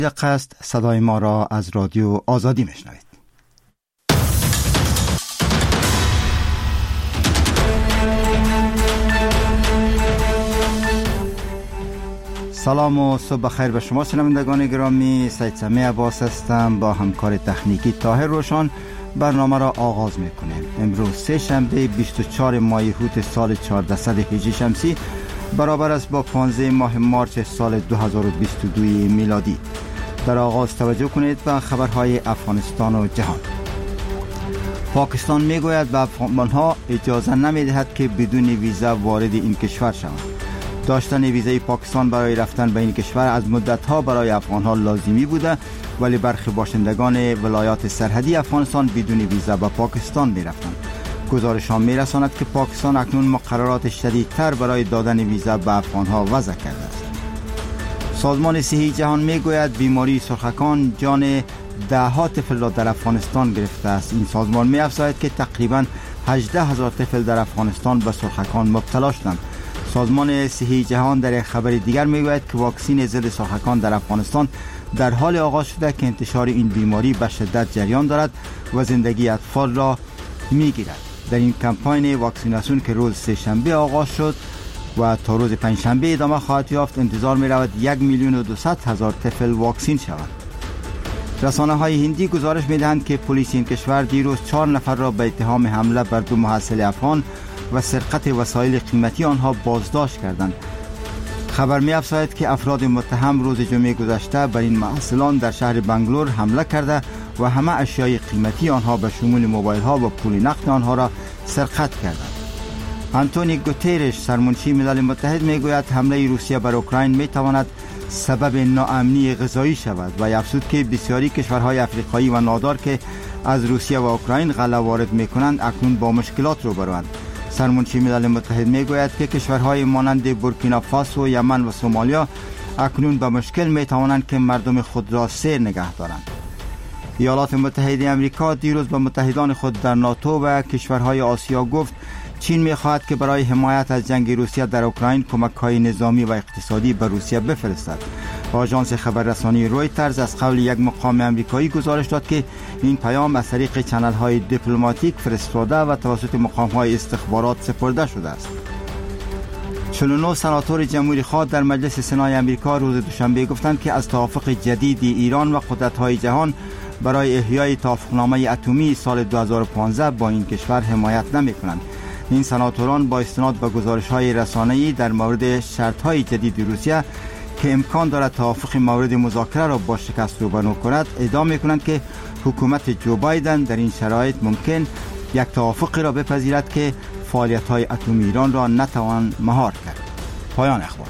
قصد صدای ما را از رادیو آزادی میشنوید. سلام و صبح بخیر به شما شنوندگان گرامی. سید سمیع عباس هستم. با همکار تکنیکی طاهر روشن برنامه را آغاز میکنیم. امروز سه شنبه 24 ماه هوت سال 1400 هجری شمسی برابر است با 15 ماه مارس سال 2022 میلادی. در آغاز توجه کنید به خبرهای افغانستان و جهان. پاکستان میگوید به افغانها اجازه نمیدهد که بدون ویزا وارد این کشور شوند. داشتن ویزای پاکستان برای رفتن به این کشور از مدت‌ها برای افغانها لازمی بوده، ولی برخی باشندگان ولایات سرحدی افغانستان بدون ویزا به پاکستان می‌رفتند. گزارش‌ها می‌رساند که پاکستان اکنون مقررات شدیدتر برای دادن ویزا به افغانها وضع کرده است. سازمان صحی جهان میگوید بیماری سرخکان جان ده‌ها طفل را در افغانستان گرفته است. این سازمان می‌افزاید که تقریباً 18,000 طفل در افغانستان به سرخکان مبتلا شدند. سازمان صحی جهان در خبر دیگر میگوید که واکسن ضد سرخکان در افغانستان در حال آغاز شده که انتشار این بیماری به شدت جریان دارد و زندگی اطفال را میگیرد. در این کمپاین واکسیناسیون که روز سه شنبه آغاز شد و تا روز پنجشنبه ادامه خواهد یافت، انتظار می رود 1,200,000 طفل واکسین شوند. رسانه های هندی گزارش می دهند که پلیس این کشور دیروز 4 نفر را به اتهام حمله بر 2 محصل افغان و سرقت وسایل قیمتی آنها بازداشت کردند. خبر می افزاید که افراد متهم روز جمعه گذشته بر این محصلان در شهر بنگلور حمله کرده و همه اشیای قیمتی آنها به شمول موبایل ها و پول نقد آنها را سرقت کردند. آنتونی گوترش سرمنشی ملل متحد می گوید حمله روسیه بر اوکراین می تواند سبب ناامنی غذایی شود و افزود که بسیاری کشورهای افریقایی و نادار که از روسیه و اوکراین غله وارد می کنند اکنون با مشکلات روبروند. سرمنشی ملل متحد می گوید که کشورهای مانند بورکینافاسو، یمن و سومالیا اکنون به مشکل می توانند که مردم خود را سیر نگه دارند. ایالات متحده آمریکا دیروز به متحدان خود در ناتو و کشورهای آسیا گفت چین می خواهد که برای حمایت از جنگ روسیه در اوکراین کمک‌های نظامی و اقتصادی به روسیه بفرستد. آژانس خبررسانی رویترز از قول یک مقام آمریکایی گزارش داد که این پیام از طریق چنل‌های دیپلماتیک فرستاده و توسط مقام‌های استخبارات سپرده شده است. 49 سناتور جمهوری‌خواه در مجلس سنای آمریکا روز دوشنبه گفتند که از توافق جدید ایران و قدرت‌های جهان برای احیای توافقنامه اتمی سال 2015 با این کشور حمایت نمی‌کنند. این سناتوران با استناد به گزارش‌های رسانه‌ای در مورد شرط‌های جدید روسیه که امکان دارد توافق مورد مذاکره را با شکست روبرو کند ادعا می‌کنند که حکومت جو بایدن در این شرایط ممکن یک توافقی را بپذیرد که فعالیت‌های اتمی ایران را نتوان مهار کرد. پایان اخبار.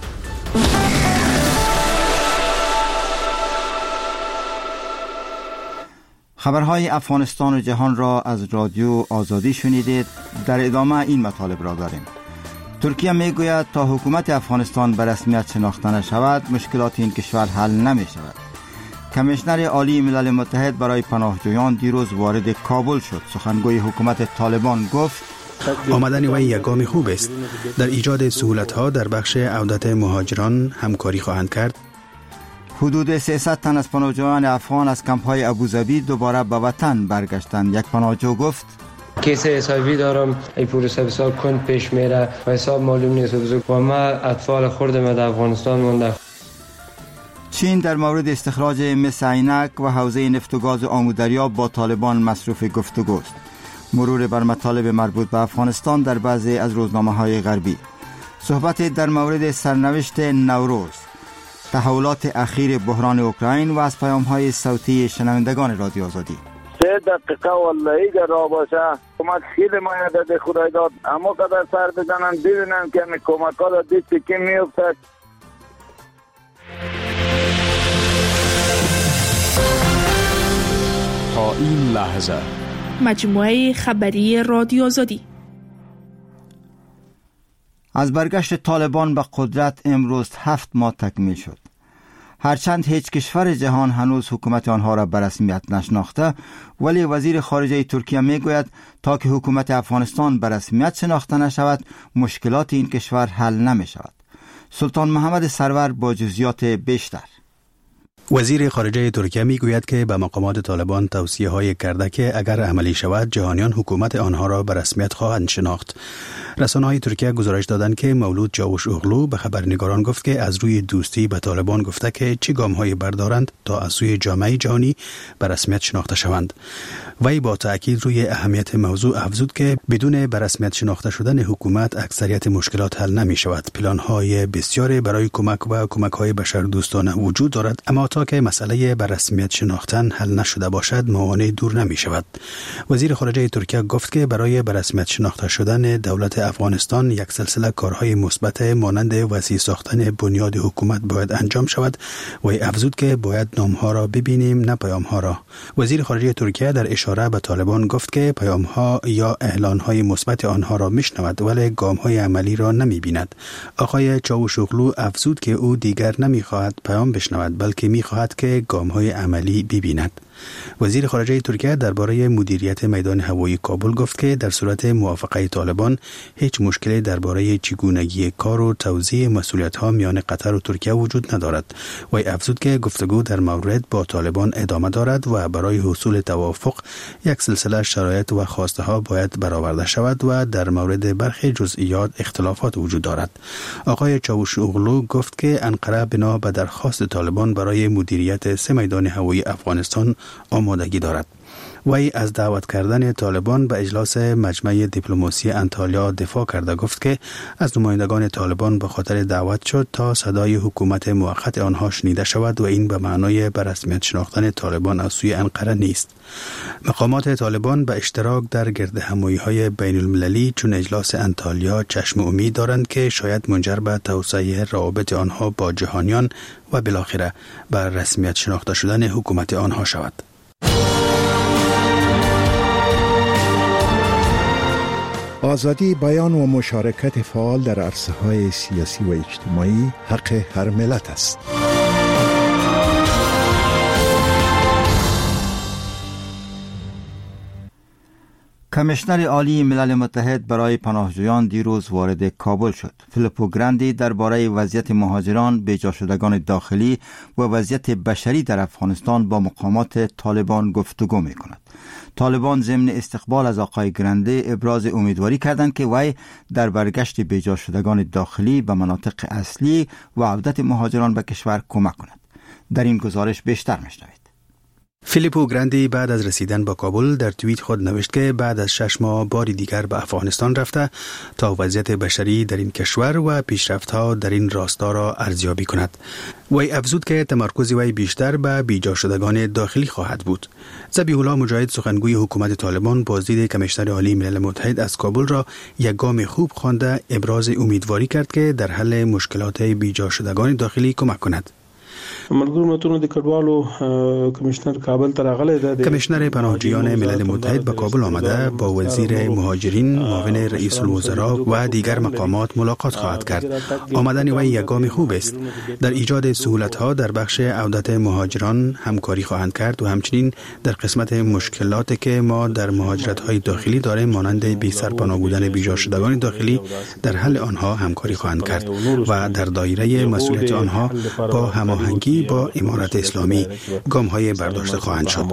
خبرهای افغانستان و جهان را از رادیو آزادی شنیدید. در ادامه این مطالب را داریم. ترکیه میگوید تا حکومت افغانستان به رسمیت شناخته نشود مشکلات این کشور حل نمی شود. کمیشنر عالی ملل متحد برای پناهجویان دیروز وارد کابل شد. سخنگوی حکومت طالبان گفت آمدن وی یک گام خوب است. در ایجاد سهولت‌ها در بخش عودت مهاجران همکاری خواهند کرد. حدود 300 تن از پناهجویان افغان از کمپ‌های ابوظبی دوباره به وطن برگشتند. یک پناهجو گفت کیس حسابی دارم، این پروسه بسیار کند پیش میره و حساب معلوم نیست و ما اطفال خوردم در افغانستان مونده. چین در مورد استخراج مس عینک و حوزه نفت و گاز آمودریا با طالبان مصروف گفتگوست. مرور بر مطالب مربوط به افغانستان در بعضی از روزنامه‌های غربی. صحبت در مورد سرنوشت نوروز، تحولات اخیر بحران اوکراین و از پیام‌های صوتی شنوندگان رادیو آزادی. 3 دقیقه والله اگر را باشه کمک خیلی مایه ده خدای داد، اما قدر سر بزنن ببینن که می کمک ها را دست که میافتد. تا این لحظه مجموعه خبری رادیو آزادی. از برگشت طالبان به قدرت امروز 7 ماه تکمیل شد. هرچند هیچ کشور جهان هنوز حکومت آنها را به رسمیت نشناخته، ولی وزیر خارجه ترکیه میگوید تا که حکومت افغانستان به رسمیت شناخته نشود مشکلات این کشور حل نمی شود. سلطان محمد سرور با جزئیات بیشتر. وزیر خارجه ترکیه میگوید که به مقامات طالبان توصیه‌های کرده که اگر عملی شود جهانیان حکومت آنها را به رسمیت خواهند شناخت. رسانه‌های ترکیه گزارش دادند که مولود چاوشوغلو به خبرنگاران گفت که از روی دوستی به طالبان گفته که چه گام‌هایی بردارند تا از سوی جامعه جهانی به رسمیت شناخته شوند. وی با تأکید روی اهمیت موضوع افزود که بدون به رسمیت شناخته شدن حکومت اکثریت مشکلات حل نمی شود. پلان‌های بسیاری برای کمک و کمک‌های بشردوستانه وجود دارد، اما تا که مسئله به رسمیت شناختن حل نشده باشد موانع دور نمی شود. وزیر خارجه ترکیه گفت که برای به رسمیت شناخته شدن دولت افغانستان یک سلسله کارهای مثبت مانند وسیع ساختن بنیاد حکومت باید انجام شود و افزود که باید نام‌ها را ببینیم نه پیام‌ها را. وزیر خارجه ترکیه در اشاره به طالبان گفت که پیام‌ها یا اعلان‌های مثبت آنها را میشنود ولی گام‌های عملی را نمی‌بیند. آقای چاوشوغلو افزود که او دیگر نمی‌خواهد پیام بشنود بلکه می‌خواهد که گام‌های عملی ببیند. وزیر خارجه ترکیه درباره مدیریت میدان هوایی کابل گفت که در صورت موافقت طالبان هیچ مشکلی درباره چگونگی کار و توزیع مسئولیت‌ها میان قطر و ترکیه وجود ندارد. و افزود که گفتگو در مورد با طالبان ادامه دارد و برای حصول توافق یک سلسله شرایط و خواسته‌ها باید برآورده شود و در مورد برخی جزئیات اختلافات وجود دارد. آقای چاوشوغلو گفت که انقره بنا به درخواست طالبان برای مدیریت 3 میدان هوایی افغانستان آمادگی دارد. وی از دعوت کردن طالبان به اجلاس مجمع دیپلماسی انطالیا دفاع کرده گفت که از نمایندگان طالبان به خاطر دعوت شد تا صدای حکومت موقت آنها شنیده شود و این به معنای به رسمیت شناختن طالبان از سوی انقره نیست. مقامات طالبان به اشتراک در گرد همایی‌های بین المللی چون اجلاس انطالیا چشم امید دارند که شاید منجر به توسعه روابط آنها با جهانیان و بالاخره به رسمیت شناخته شدن حکومت آنها شود. آزادی بیان و مشارکت فعال در عرصه‌های سیاسی و اجتماعی حق هر ملت است. کمیشنر عالی ملل متحد برای پناهجویان دیروز وارد کابل شد. فیلیپو گراندی درباره وضعیت مهاجران، بیجا شدگان داخلی و وضعیت بشری در افغانستان با مقامات طالبان گفتگو می کند. طالبان ضمن استقبال از آقای گراندی ابراز امیدواری کردند که وی در برگشت بیجا شدگان داخلی به مناطق اصلی و عودت مهاجران به کشور کمک کند. در این گزارش بیشتر میشنوید. فیلیپو گراندی بعد از رسیدن به کابل در توییت خود نوشت که بعد از 6 ماه باری دیگر به افغانستان رفته تا وضعیت بشری در این کشور و پیشرفت‌ها در این راستا را ارزیابی کند. وی افزود که تمرکز وی بیشتر به بیجا شدگان داخلی خواهد بود. ذبیح الله مجاهد سخنگوی حکومت طالبان بازدید کمیشنر عالی ملل متحد از کابل را یک گام خوب خوانده ابراز امیدواری کرد که در حل مشکلات بیجا شدگان داخلی کمک کند. کمیشنر پناهجویان ملل متحد به کابل آمده با وزیر مهاجرین، معاون رئیس الوزراء و دیگر مقامات ملاقات خواهد کرد. آمدن وی یک گام خوب است. در ایجاد سهولت‌ها در بخش عودت مهاجران همکاری خواهند کرد و همچنین در قسمت مشکلاتی که ما در مهاجرت‌های داخلی داریم مانند بی سرپناه بودن بیجا شدگان داخلی در حل آنها همکاری خواهند کرد و در دایره مسئولیت آنها با هماهنگی با امارت اسلامی گام‌های برداشته خواهند شد.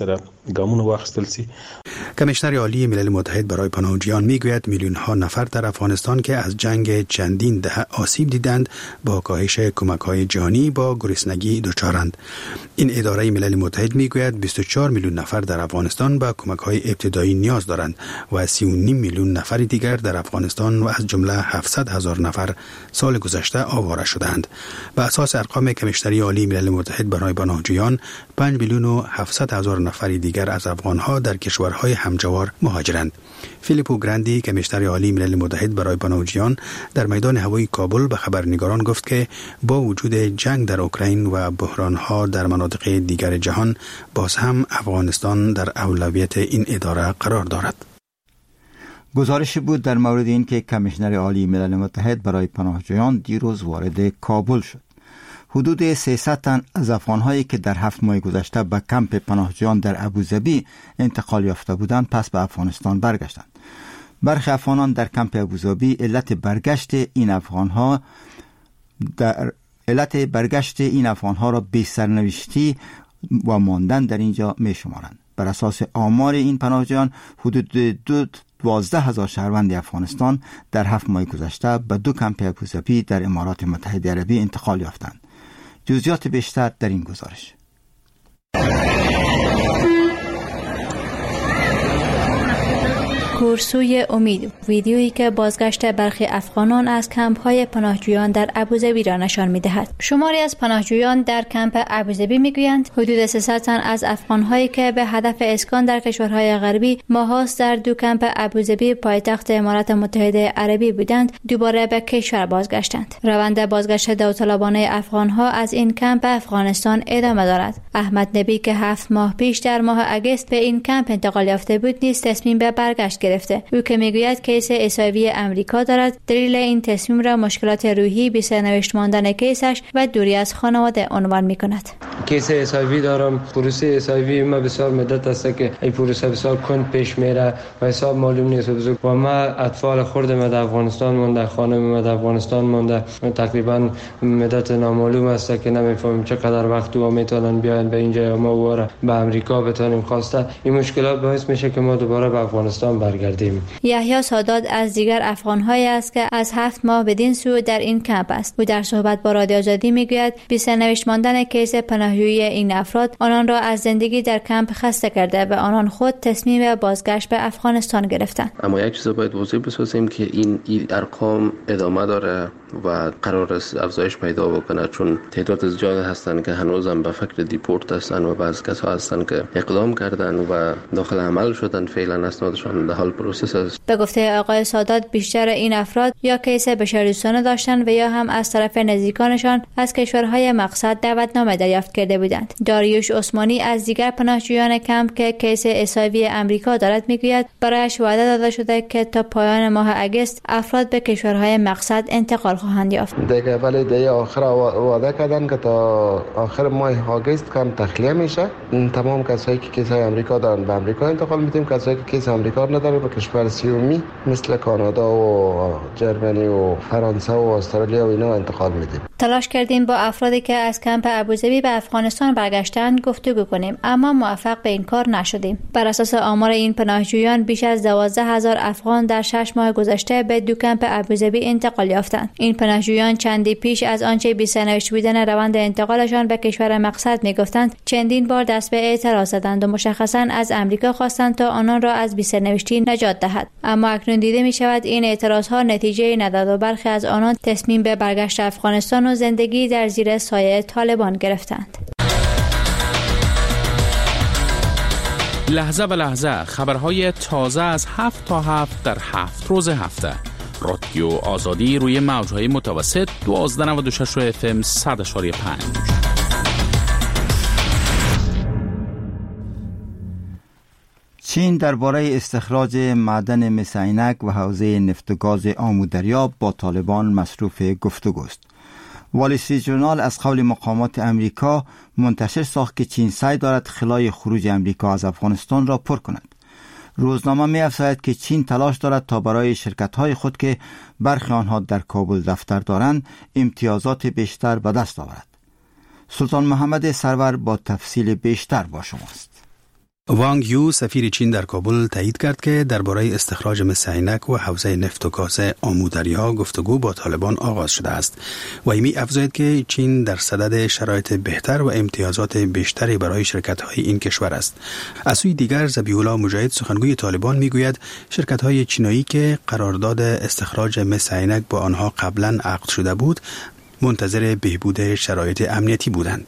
کمیشنر عالی ملل متحد برای پناهجویان میگوید میلیون‌ها نفر در افغانستان که از جنگ چندین دهه آسیب دیدند با کاهش کمک‌های جهانی با گرسنگی دچارند. این اداره ملل متحد میگوید 24 میلیون نفر در افغانستان به کمک‌های ابتدایی نیاز دارند و 3.5 میلیون نفر دیگر در افغانستان و از جمله 700,000 نفر سال گذشته آواره شدند. بر اساس ارقام کمیشنری عالی ملل متحد برای پناهجویان 5 میلیون و 700,000 نفر دیگر از افغان‌ها در کشورهای همجوار مهاجرند. فیلیپو گراندی کمیشنر عالی ملل متحد برای پناهجویان در میدان هوایی کابل به خبرنگاران گفت که با وجود جنگ در اوکراین و بحران‌ها در مناطق دیگر جهان باز هم افغانستان در اولویت این اداره قرار دارد. گزارشی بود در مورد این که کمیشنر عالی ملل متحد برای پناهجویان دیروز وارد کابل شد. حدود 300 تن از افغان‌هایی که در 7 ماه گذشته به کمپ پناهجویان در ابوظبی انتقال یافته بودند پس به افغانستان برگشتند. برخی افغانان در کمپ ابوظبی علت برگشت این افغان‌ها در علت برگشت این افغانها را بی سرنوشتی و ماندن در اینجا می شمارند. بر اساس آمار این پناهجویان حدود 12,000 شهروند افغانستان در 7 ماه گذشته به 2 کمپ ابوظبی در امارات متحده عربی انتقال یافتند. جزئیات بیشتر در این گزارش. کورسوی امید، ویدیویی که بازگشت برخی افغانان از کمپ‌های پناهجویان در ابوظبی را نشان می‌دهد. شماری از پناهجویان در کمپ ابوظبی می‌گویند حدود 300 تن از افغان‌هایی که به هدف اسکان در کشورهای غربی ماهاست در 2 کمپ ابوظبی پایتخت امارات متحده عربی بودند، دوباره به کشور بازگشتند. روند بازگشت داوطلبانه افغان‌ها از این کمپ به افغانستان ادامه دارد. احمد نبی که 7 ماه پیش در ماه اگست به این کمپ انتقال یافته بود، نیز تصمیم به برگشت گرفته. او که میگوید کیس اسایوی امریکا دارد، دلیل این تصمیم را مشکلات روحی، بی سرنوشت ماندن کیسش و دوری از خانواده عنوان میکند. کیس اسایوی دارم. پروسه اسایوی ما بسیار مدت است که این پروسه بسیار کند پیش میره و حساب معلوم نیست و ما اطفال خردم در افغانستان مونده، خانم ما در افغانستان مونده، تقریبا مدت نامعلوم است که نمیفهمیم چقدر وقت و میتونن بیان به اینجا ما و به امریکا بتونیم خواسته. این مشکلات باعث میشه که ما دوباره به افغانستان برگردیم. یحیی سادات از دیگر افغان‌هایی است که از 7 ماه بدین سو در این کمپ است. او در صحبت با رادیو آزادی میگوید بی سرنوشت ماندن کیس پناهجویی این افراد آنان را از زندگی در کمپ خسته کرده و آنان خود تصمیم بازگشت به افغانستان گرفتند. اما یک چیز باید واضح بسازیم که این ارقام ادامه داره و قرار است افزایش پیدا بکنه، چون تعداد زیاد هستند که هنوزم به فکر دیپورت هستند و بعضی کسا هستند که اقدام کردند و داخل عمل شدند، فعلا اسنادشان در حال پروسس است. به گفته آقای سادات بیشتر این افراد یا کیس بشردوستانه داشتند و یا هم از طرف نزدیکانشان از کشورهای مقصد دعوتنامه دریافت کرده بودند. داریوش عثمانی از دیگر پناهجویان کمپ که کیس اسایوی امریکا دارد میگوید برایش وعده داده شده که تا پایان ماه اگست افراد به کشورهای مقصد انتقال خواهند یافت. دیگه ولی دیگه آخر وعده کردن که تا آخر ماه آگوست کم تخلیه میشه. تمام کسایی که کیسای امریکا دارن به امریکا انتقال میدیم، کسایی که کیس امریکا ندارن به کشور سومی مثل کانادا و جرمنی و فرانسه و استرالیا و اینا انتقال میدیم. تلاش کردیم با افرادی که از کمپ ابوظبی به افغانستان برگشتند گفتگو کنیم، اما موفق به این کار نشدیم. بر اساس آمار این پناهجویان بیش از 12,000 افغان در 6 ماه گذشته به 2 کمپ ابوظبی انتقال یافتند. این پناهجویان چندی پیش از آنچه بی سرنوشت بودن روند انتقالشان به کشور مقصد میگفتند، چندین بار دست به اعتراض زدند و مشخصاً از امریکا خواستند تا آنان را از بی سرنوشتی نجات دهد. اما اکنون دیده می شود این اعتراضها نتیجه نداد و برخی از آنان تصمیم به برگشت افغانستان و زندگی در زیر سایه طالبان گرفتند. لحظه به لحظه خبرهای تازه از 7 تا 7 در 7 روز هفته. رادیو آزادی روی موجهای متوسط 1296 FM 100.5. چین درباره استخراج معدن مس عینک و حوزه نفت و گاز آمودریا با طالبان مصروف گفتگوست. وال استریت ژورنال از قول مقامات امریکا منتشر ساخت که چین سعی دارد خلای خروج امریکا از افغانستان را پر کند. روزنامه می افزاید که چین تلاش دارد تا برای شرکت‌های خود که برخی آنها در کابل دفتر دارند امتیازات بیشتر به دست آورد. سلطان محمد سرور با تفصیل بیشتر با شماست. وانگ یو سفیر چین در کابل تایید کرد که درباره استخراج مس عینک و حوزه نفت و گاز آمودریا گفتگو با طالبان آغاز شده است و می افزاید که چین در صدد شرایط بهتر و امتیازات بیشتری برای شرکت‌های این کشور است. از سوی دیگر ذبیح الله مجاهد سخنگوی طالبان میگوید شرکت‌های چینایی که قرارداد استخراج مس عینک با آنها قبلا عقد شده بود منتظر بهبود شرایط امنیتی بودند.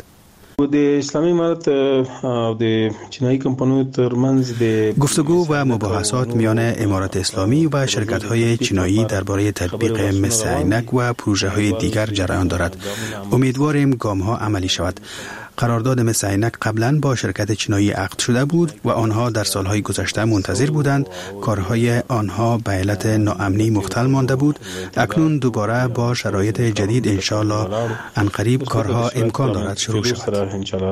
گفتگو و مباحثات میان امارات اسلامی و شرکت‌های چینایی درباره تطبیق مس عینک و پروژه‌های دیگر جریان دارد. امیدواریم گام‌ها عملی شود. قرارداد مثل عینک قبلا با شرکت چینایی عقد شده بود و آنها در سالهای گذشته منتظر بودند. کارهای آنها به علت ناامنی مختل مانده بود. اکنون دوباره با شرایط جدید انشاءالله عنقریب کارها امکان دارد شروع شود.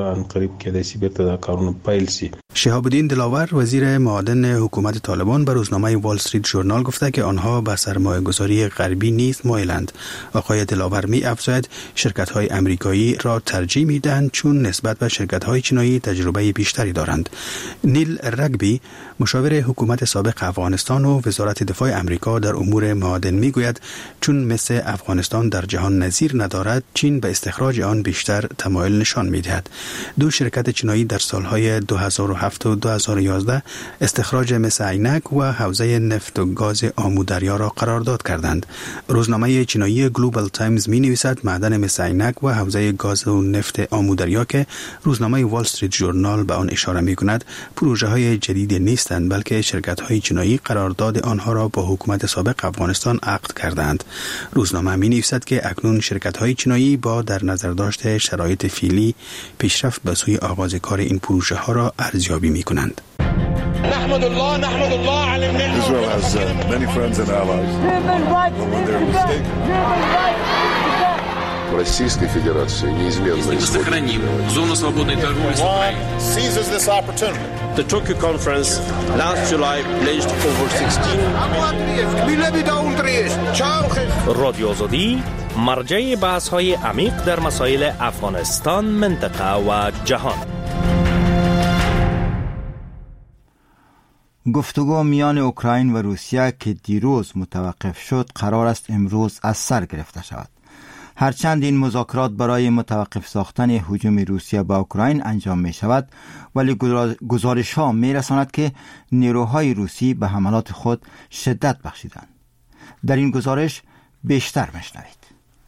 شهاب الدین دلاور وزیر معادن حکومت طالبان به روزنامه وال استریت ژورنال گفته که آنها به سرمایه گذاری غربی نیز مایلند. آقای دلاور می افزاید شرکت های امریکایی را ترجیح می دهند چون نسبت به شرکت های چینایی تجربه بیشتری دارند. نیل رگبی مشاور حکومت سابق افغانستان و وزارت دفاع امریکا در امور معادن می گوید چون مثل افغانستان در جهان نظیر ندارد، چین به استخراج آن بیشتر تمایل نشان می دهد. دو شرکت چینایی در سالهای 2007 و 2011 استخراج مس عینک و حوزه نفت و گاز آمودریا را قرارداد کردند. روزنامه چینایی گلوبال تایمز می نویسد معدن مس عینک و حوزه گاز و نفت آمودریا که روزنامه وال استریت ژورنال به آن اشاره می کند پروژه های جدید نیستند، بلکه شرکت های چینایی قرارداد آنها را با حکومت سابق افغانستان عقد کردند. روزنامه می نویسد که اکنون شرکت های چینایی با در نظر داشت شرایط فعلی پیشرفت به سوی آغاز کار این پروژه ها را ارزیابی می کنند. نحمد الله على Israel has many friends and allies. When they're mistaken. Российской Федерации неизменно сохраним зону свободной торговли с Украиной. Seizes this opportunity. The Tokyo conference last July pledged over 16 رادیو آزادی مرجع بحث‌های عمیق در مسائل افغانستان، منطقه و جهان. گفتگو میان اوکراین و روسیه که دیروز متوقف شد قرار است امروز از سر گرفته شود. هرچند این مذاکرات برای متوقف ساختن هجوم روسیه به اوکراین انجام می شود، ولی گزارش ها می رساند که نیروهای روسی به حملات خود شدت بخشیدند. در این گزارش بیشتر بشنوید.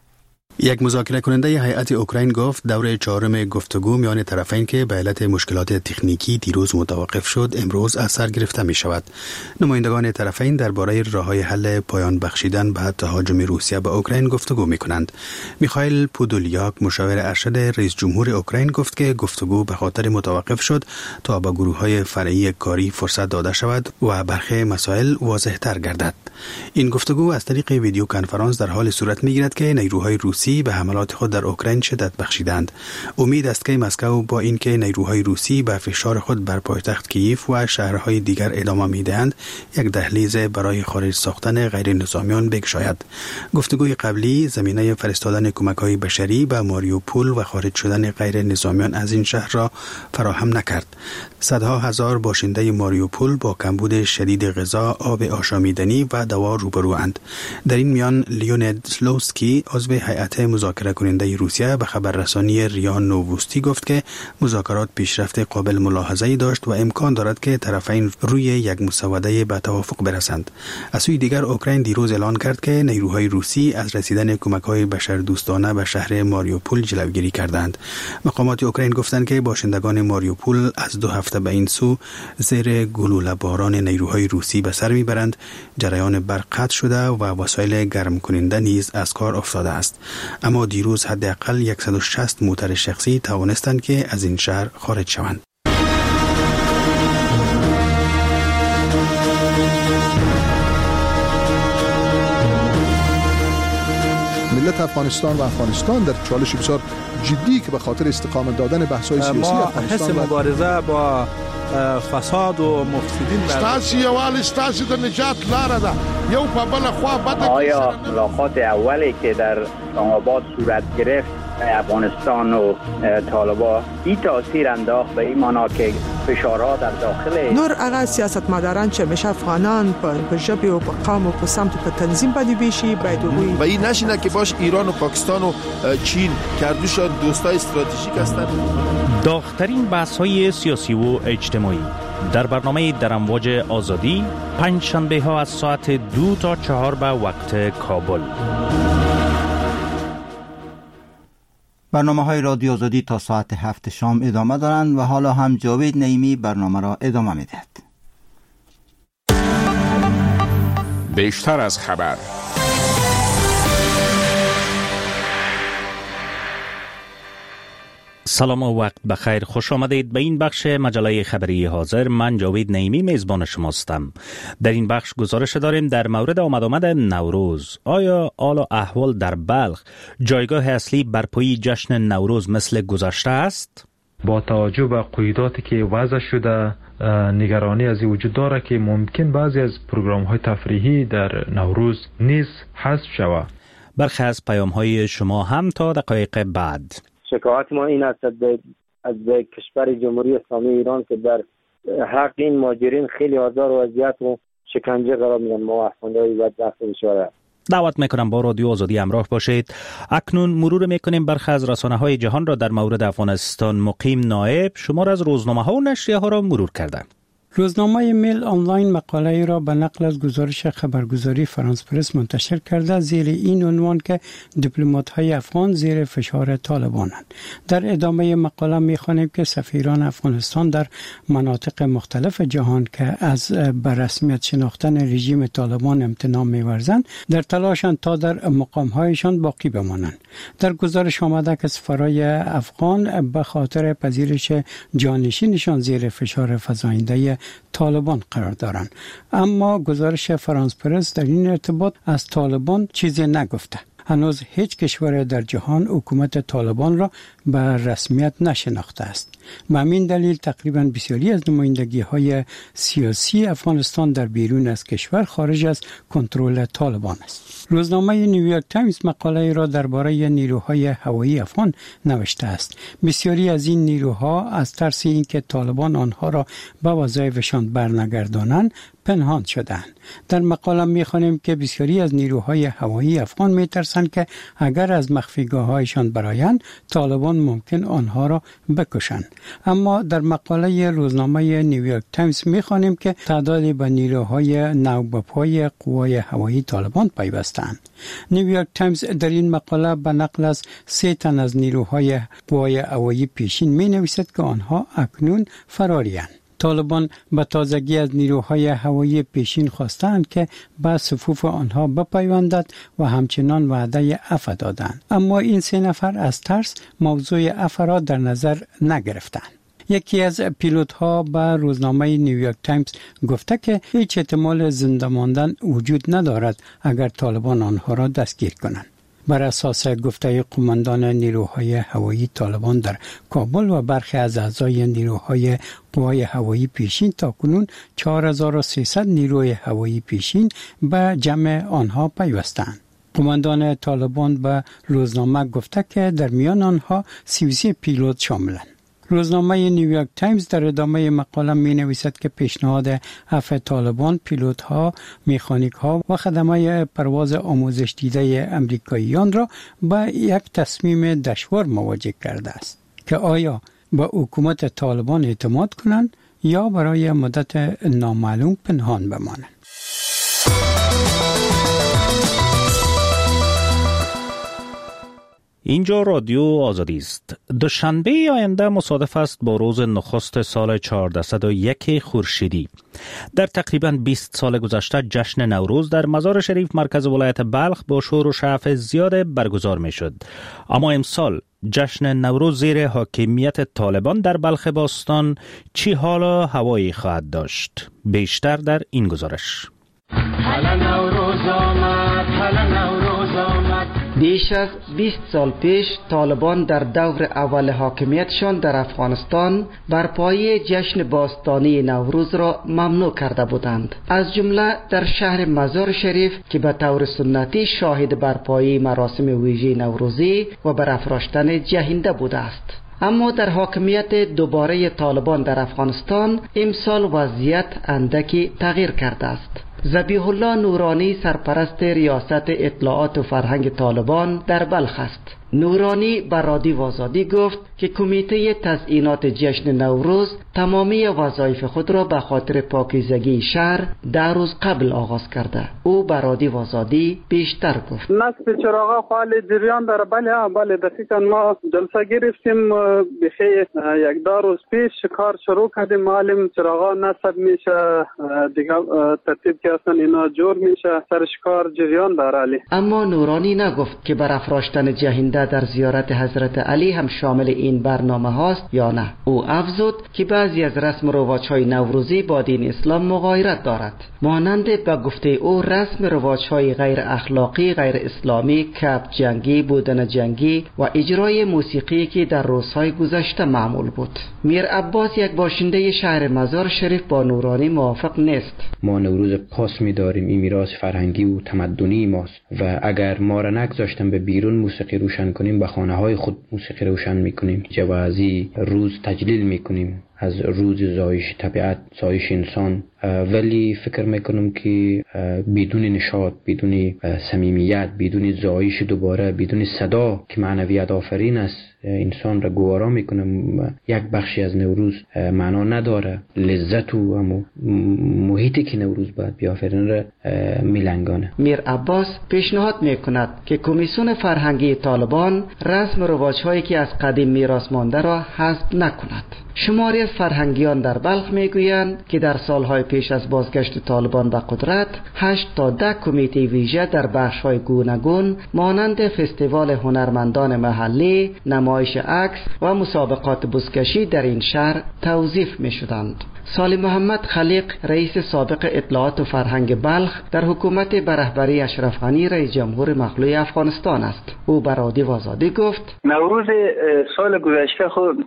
یک مذاکره کننده هیئت اوکراین گفت دور چهارم گفتگو میان طرفین که به علت مشکلات تکنیکی دیروز متوقف شد امروز از سر گرفته می شود. نمایندگان طرفین درباره راه‌های حل پایان بخشیدن به تهاجم روسیه به اوکراین گفتگو می کنند. میخائیل پودولیاک مشاور ارشد رئیس جمهور اوکراین گفت که گفتگو به خاطر متوقف شد تا به گروه‌های فرعی کاری فرصت داده شود و برخی مسائل واضح‌تر گردد. این گفتگو از طریق ویدیو کنفرانس در حال صورت می‌گیرد که نیروهای روسی به حملات خود در اوکراین شدت بخشیدند. امید است که مسکو با اینکه نیروهای روسی به فشار خود بر پایتخت کیف و شهرهای دیگر ادامه می‌دهند، یک دهلیز برای خارج ساختن غیر نظامیان بگشاید. گفتگوی قبلی زمینه فرستادن کمک‌های بشری به ماریوپول و خارج شدن غیر نظامیان از این شهر را فراهم نکرد. صدها هزار باشنده ماریوپول با کمبود شدید غذا، آب آشامیدنی و دوا روبروند. در این میان لیونید سلوسکی عضو هیئت مذاکره کننده روسیه به خبررسانی ریا نووستی گفت که مذاکرات پیشرفت قابل ملاحظه‌ای داشت و امکان دارد که طرفین روی یک مسوده به توافق برسند. از سوی دیگر اوکراین دیروز اعلان کرد که نیروهای روسی از رسیدن کمک‌های بشردوستانه به شهر ماریوپول جلوگیری کردند. مقامات اوکراین گفتند که باشندگان ماریوپول از 2 هفته به این سو زیر گلوله باران نیروهای روسی به سر میبرند. جریان برق قطع شده و وسایل گرم کننده نیز از کار افتاده است. اما دیروز حداقل 160 موتر شخصی توانستند که از این شهر خارج شوند. ملت افغانستان و افغانستان در چالش بسیار جدی که به خاطر استقامت دادن بحث‌های سیاسی افغانستان ما مبارزه با فساد و مفسدین ستاسي یوال ستاسي د نجات لاره ده یو په بل خوا بده. آیا ملاقات اولی که در اسلام آباد صورت گرفت افغانستان و طالبان این تاثیر انداخت به این معنا که فشارها در داخل نور هغه سیاستمداران چې همیشه افغانان په ژبې او په قوم او په سمت په تنظیم باندې بشي باید وي و این نشینه که باش ایران و پاکستان و چین کردوشان دوستای استراتژیک هستند. داغ‌ترین بحث‌های سیاسی و اجتماعی در برنامه در امواج آزادی پنج شنبه ها از ساعت 2 تا 4 به وقت کابل. برنامه‌های رادیو آزادی تا ساعت 7 شام ادامه دارند و حالا هم جاوید نعیمی برنامه را ادامه می‌دهد. بیشتر از خبر. سلام و وقت بخیر. خوش آمدید به این بخش مجله خبری حاضر. من جاوید نعیمی میزبان شماستم. در این بخش گزارش داریم در مورد آمد نوروز. آیا حال و احوال در بلخ جایگاه اصلی برپایی جشن نوروز مثل گذشته است؟ با توجه به قیوداتی که وضع شده، نگرانی از این وجود داره که ممکن بعضی از پروگرام‌های تفریحی در نوروز نیز حذف شود. برخی از پیام‌های شما هم تا دقایق بعد. شکایت ما این است از کشور جمهوری اسلامی ایران که در حق این مهاجرین خیلی آزار و اذیت و شکنجه قرار میدن. ما افغان‌های بدبخت بیچاره. دعوت میکنم با رادیو آزادی همراه باشید. اکنون مرور میکنیم برخی از رسانه‌های جهان را در مورد افغانستان. مقیم نایب شمار از روزنامه‌ها و نشریه‌ها را مرور کرده. روزنامه میل آنلاین مقاله ای را به نقل از گزارش خبرگزاری فرانس پرس منتشر کرده زیر این عنوان که دیپلمات‌های افغان زیر فشار طالبانند. در ادامه مقاله می‌خوانیم که سفیران افغانستان در مناطق مختلف جهان که از به رسمیت شناختن رژیم طالبان امتناع می‌ورزند در تلاشند تا در مقام‌هایشان باقی بمانند. در گزارش آمده که سفرای افغان به خاطر پذیرش جانشینشان زیر فشار فزاینده طالبان قرار دارند، اما گزارش فرانس پرس در این ارتباط از طالبان چیزی نگفته. هنوز هیچ کشور در جهان حکومت طالبان را به رسمیت نشناخته است. به همین دلیل تقریبا بسیاری از نمایندگی‌های سیاسی افغانستان در بیرون از کشور خارج از کنترل طالبان است. روزنامه نیویورک تایمز مقاله را درباره نیروهای هوایی افغان نوشته است. بسیاری از این نیروها از ترس اینکه طالبان آنها را به وظایفشان برنگردانند پنهان شدند. در مقاله می‌خوانیم که بسیاری از نیروهای هوایی افغان می‌ترسند که اگر از مخفیگاه‌هایشان برآیند طالبان ممکن آنها را بکشند. اما در مقاله روزنامه نیویورک تایمز می‌خوانیم که تعدادی به نیروهای نوبه‌پای قوای هوایی طالبان پیوستند. نیویورک تایمز در این مقاله به نقل از 3 تن از نیروهای قوای هوایی پیشین می‌نویسد که آنها اکنون فراری‌اند. طالبان به تازگی از نیروهای هوایی پیشین خواستند که به صفوف آنها بپیوندد و همچنان وعده عفو دادند، اما این 3 نفر از ترس موضوع عفو را در نظر نگرفتند. یکی از پیلوت‌ها به روزنامه نیویورک تایمز گفته که هیچ احتمال زنده ماندن وجود ندارد اگر طالبان آنها را دستگیر کنند. بر اساس گفته قماندان نیروهای هوایی طالبان در کابل و برخی از اعضای نیروهای قوای هوایی پیشین تاکنون 4300 نیروی هوایی پیشین به جمع آنها پیوستند. قماندان طالبان به روزنامه گفته که در میان آنها 33 پیلوت شاملند. روزنامه نیویورک تایمز در ادامه مقاله می نویسد که پیشنهاد عفو طالبان پیلوت‌ها، مکانیک‌ها و خدمای پرواز آموزش دیده امریکاییان را به یک تصمیم دشوار مواجه کرده است که آیا به حکومت طالبان اعتماد کنند یا برای مدت نامعلوم پنهان بمانند. اینجا رادیو آزادی است. دوشنبه آینده مصادف است با روز نخست سال 1401 خورشیدی. در تقریباً 20 سال گذشته جشن نوروز در مزار شریف مرکز ولایت بلخ با شور و شعف زیاد برگزار می شد. اما امسال جشن نوروز زیر حاکمیت طالبان در بلخ باستان چی حال و هوایی خواهد داشت؟ بیشتر در این گزارش. بیش از 20 سال پیش طالبان در دور اول حاکمیتشان در افغانستان برپایی جشن باستانی نوروز را ممنوع کرده بودند، از جمله در شهر مزار شریف که به طور سنتی شاهد برپایی مراسم ویژه نوروزی و برافراشتن جهنده بوده است. اما در حاکمیت دوباره طالبان در افغانستان امسال وضعیت اندکی تغییر کرده است. ذبیح الله نورانی سرپرست ریاست اطلاعات و فرهنگ طالبان در بلخ است. نورانی به رادیو آزادی گفت که کمیته تزیینات جشن نوروز تمامی وظایف خود را به خاطر پاکیزگی شهر 10 روز قبل آغاز کرده. او به رادیو آزادی بیشتر گفت. نصب چراغا فعال جریان داره. بله دقیقاً ما جلسه گرفتیم بخی 1-2 روز پیش کار شروع کردیم. معلم چراغا نصب میشه دیگه ترتیب که اصلا اینا جور میشه سرش کار جریان داره. اما نورانی نگفت که برافراشتن جهنده آینده در زیارت حضرت علی هم شامل این برنامه هاست یا نه. او افزود که بعضی از رسم و رواج‌های نوروزی با دین اسلام مغایرت دارد، مانند به گفته او رسم رواج‌های غیر اخلاقی، غیر اسلامی، کپ جنگی، بودن جنگی و اجرای موسیقی که در روزهای گذشته معمول بود. میر عباس یک باشنده شهر مزار شریف با نورانی موافق نیست. ما نوروز خاص می‌داریم، این میراث فرهنگی و تمدنی ماست و اگر ما را نگذاشتن به بیرون موسیقی روشن کنیم، به خانه‌های خود موسیقی روشن می‌کنیم و از این روز تجلیل می‌کنیم، از روز زایش طبیعت، زایش انسان. ولی فکر میکنم که بدون نشاط، بدون صمیمیت، بدون زایش دوباره، بدون صدا که معنویت آفرین است انسان را گوارا میکنم، یک بخشی از نوروز معنا نداره. لذت و همو محیطی که نوروز باید بیافرین را میلنگانه. میر عباس پیشنهاد میکند که کمیسیون فرهنگی طالبان رسم و رواج‌هایی که از قدیم میراث مانده را حذف نکند. شماری از فرهنگیان در بلخ میگویند که در سالهای پیش از بازگشت طالبان به قدرت 8 تا 10 کمیته ویژه در بخش‌های گوناگون مانند فستیوال هنرمندان محلی، نمایش عکس و مسابقات بزکشی در این شهر توظیف می‌شدند. سالی محمد خلیق رئیس سابق اطلاعات و فرهنگ بلخ در حکومت به رهبری اشرف غنی رئیس جمهور مخلوع افغانستان است. او به رادیو آزادی گفت نوروز سال گذشته خود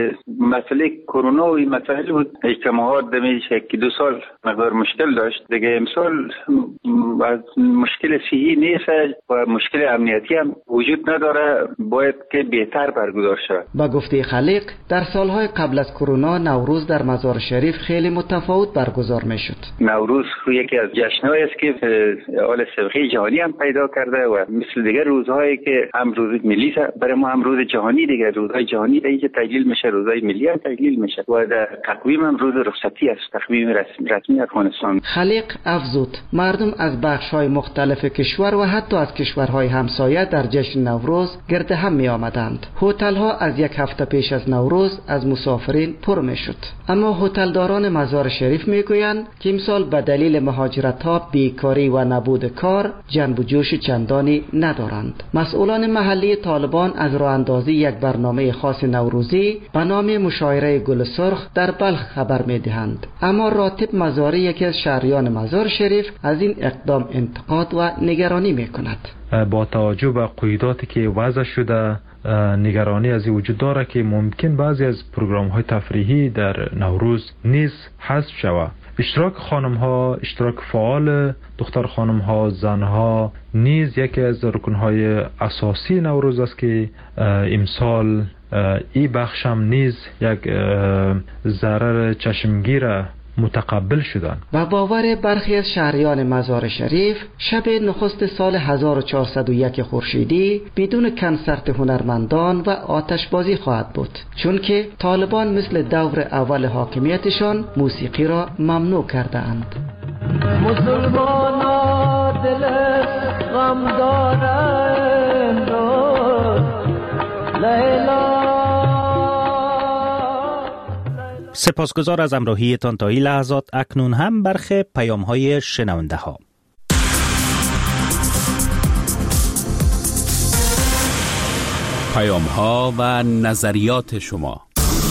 مسئله کرونا و این مسائل بود، اجتماعات دمیشه که 2 سال مقدار مشکل داشت دیگه. امسال از مشکل صحی نیست و مشکل امنیتی هم وجود نداره، باید که بهتر برگزار شود. با گفته خلیق در سالهای قبل از کرونا نوروز در مزار شریف خیلی متفاوت برگزار میشد. نوروز یکی از جشن‌هایی است که حال سابقه جهانی هم پیدا کرده و مثل دیگر روزهایی که هم روز ملی برای ما هم روز جهانی، دیگر روزهای جهانی دیگه تجلیل میشه، روزهای ملی هم تجلیل میشه و در تقویم هم روز رخصتی است، تقویم رسمی افغانستان. خلیق افزود مردم از بخش‌های مختلف کشور و حتی از کشورهای همسایه در جشن نوروز گرد هم می آمدند. هتل‌ها از یک هفته پیش از نوروز از مسافرین پر میشد. اما هتلداران مزار شریف میگویند که امسال به دلیل مهاجرت‌ها، بیکاری و نبود کار جنب و جوش چندانی ندارند. مسئولان محلی طالبان از راه اندازی یک برنامه خاص نوروزی به نام مشاعره گل سرخ در بلخ خبر میدهند، اما راتب مزاری یکی از شهریان مزار شریف از این اقدام انتقاد و نگرانی میکند. با توجه به قیوداتی که وضع شده، نگرانی از این وجود داره که ممکن بعضی از پروگرام های تفریحی در نوروز نیز حذف شود. اشتراک خانم ها، اشتراک فعال دختر خانم ها، زن ها نیز یکی از رکن های اساسی نوروز است که امسال این بخش هم نیز یک ضرر چشمگیر متقبل شدن. و باور برخی از شهریان مزار شریف شب نخست سال 1401 خورشیدی بدون کنسرت هنرمندان و آتشبازی خواهد بود، چون که طالبان مثل دور اول حاکمیتشان موسیقی را ممنوع کرده اند. مسلمانا دل غم دارند لیلا. سپاسگزار از همراهیتان تا این لحظات. اکنون هم برخی پیام‌های شنونده ها. پیام‌ها و نظریات شما.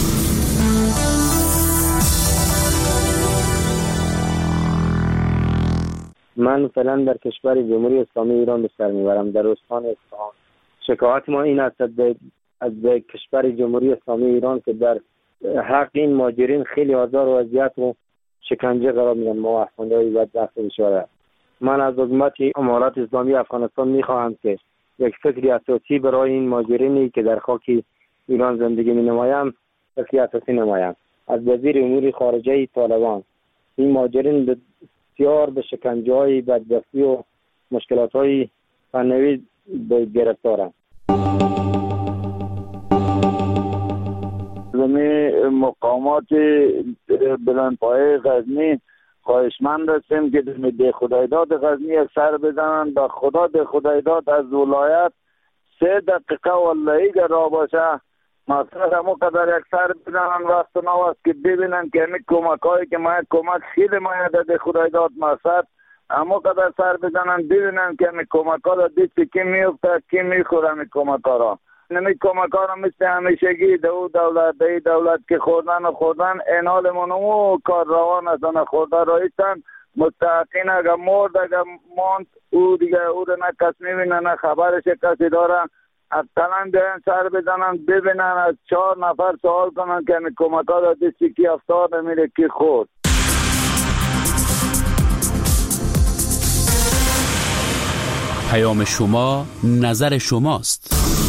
من فعلا در کشور جمهوری اسلامی ایران به سر میبرم، در استان اصفهان. شکایت ما این است از کشور جمهوری اسلامی ایران که در حق این مهاجرین خیلی آزار و اذیت و شکنجه قرار میدن ما افغان‌های بدبخت بشاره. من از حکومت امارات اسلامی افغانستان میخواهم که یک فکری اساسی برای این مهاجرینی که در خاک ایران زندگی می‌نمایند فکری اساسی نمایند. از وزیر امور خارجه طالبان این مهاجرین بسیار به شکنجه‌های بدبختی و مشکلات‌های فنی گرفتارند. مقامات بلندپایه غزنی خواهشمند هستیم که ده خدایداد غزنی یک سر بزنن. به خدا ده خدایداد از ولایت 3 دقیقه والله اگر را باشه مقصد همون قدر یک سر بزنن. وقت نو است که ببینن که همین کمک هایی که ما کمک خیلی مایده ده خدایداد مقصد اما قدر سر بزنن ببینن که می کمک ها را دست کی میفته کی میخوره می کمک ها را. نمی کمک ها را مثل همیشگی دولت دولت که خوردن این حال منو کار روان هستن خورده رایستن مستحقین اگر مرد اگر ماند او دیگه او را نه کس میبینه نه خبرش کسی داره. اقلا بیان سر بزنن ببینن از 4 نفر سوال کنن که می کمک ها را دستی کی افتاد میره کی خورد. پیام شما نظر شماست.